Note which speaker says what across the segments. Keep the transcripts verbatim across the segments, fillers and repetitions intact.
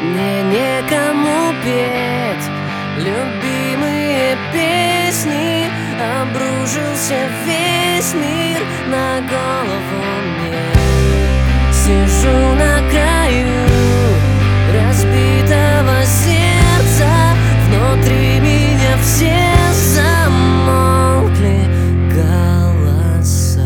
Speaker 1: Мне некому петь любимые песни, обрушился весь мир на голову мне. Сижу на краю разбитого сердца, внутри меня все замолкли голоса.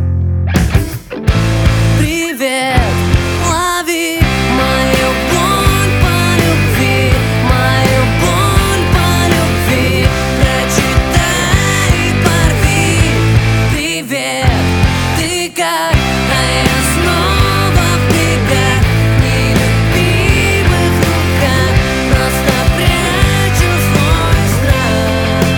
Speaker 1: Привет, лови мою боль по любви, мою боль по любви, прочитай и порви. Привет, ты как, а я снова в бегах, в нелюбимых руках, просто прячу свой страх.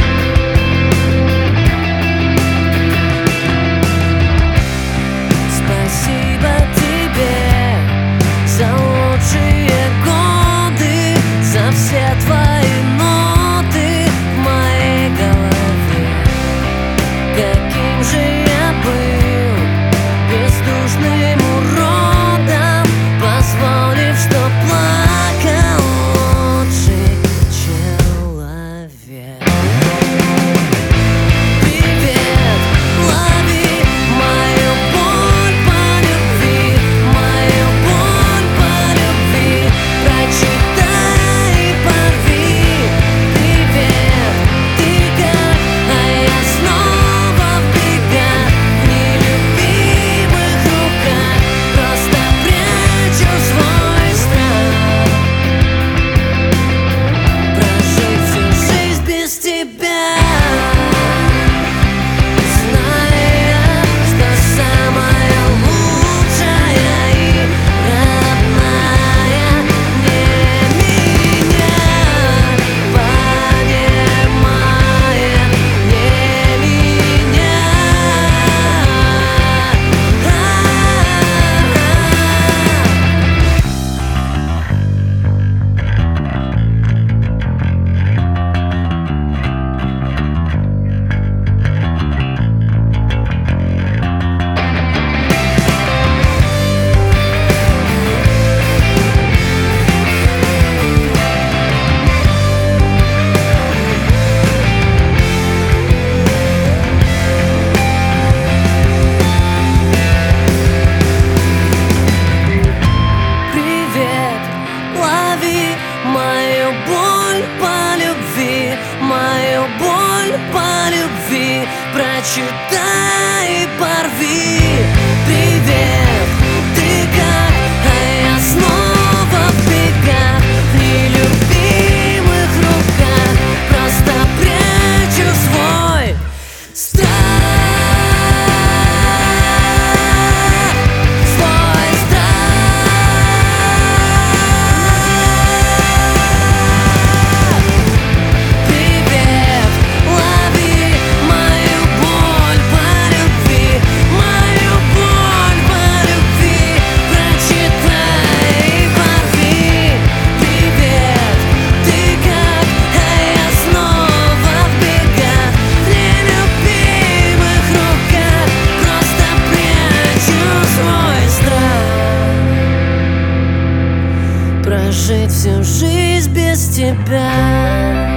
Speaker 1: Спасибо тебе за лучшие годы, за все твои ноты в моей голове. Каким же я был бездушным уродом, позволив, что плакал лучший человек. Привет, лови мою боль по любви, мою боль по любви, прочитай и порви. Привет, ты как, а я снова в бегах, в нелюбимых руках, просто прячу свой страх. Прожить всю жизнь без тебя, зная, что самая лучшая и родная не меня понимает, не меня. Привет, лови мою боль по любви, мою боль по любви, прочитай и порви. Привет, ты как, а я снова в бегах, в нелюбимых руках, просто прячу свой страх. Свой страх. Привет, лови мою боль по любви, мою боль по любви, прочитай и порви. Привет, ты как, а я снова в бегах, в нелюбимых руках, просто прячу свой страх. Прожить всю жизнь без тебя.